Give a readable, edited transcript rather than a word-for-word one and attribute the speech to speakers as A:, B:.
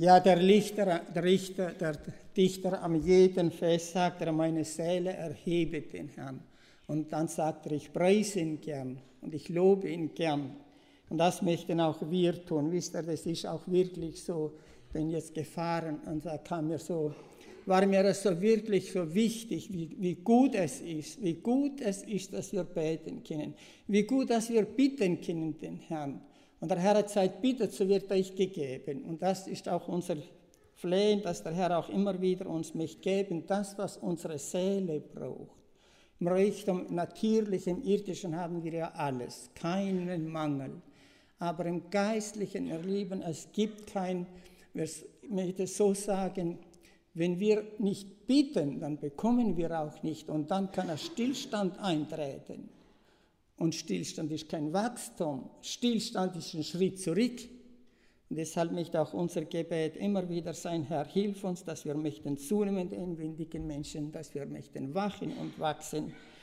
A: Ja, der Dichter am jeden Fest sagt er, meine Seele erhebe den Herrn. Und dann sagt er, ich preise ihn gern und ich lobe ihn gern. Und das möchten auch wir tun. Wisst ihr, das ist auch wirklich so, ich bin jetzt gefahren und da war mir das so wirklich so wichtig, wie gut es ist, dass wir beten können, wie gut, dass wir bitten können den Herrn. Und der Herr hat gesagt, bittet, so wird euch gegeben. Und das ist auch unser Flehen, dass der Herr auch immer wieder uns möchte geben, das, was unsere Seele braucht. Im Reichtum natürlichen, irdischen haben wir ja alles, keinen Mangel. Aber im Geistlichen, ihr Lieben, es gibt ich möchte so sagen, wenn wir nicht bitten, dann bekommen wir auch nicht. Und dann kann ein Stillstand eintreten. Und Stillstand ist kein Wachstum. Stillstand ist ein Schritt zurück. Und deshalb möchte auch unser Gebet immer wieder sein, Herr, hilf uns, dass wir möchten zunehmen, den inwendigen Menschen, dass wir möchten wachen und wachsen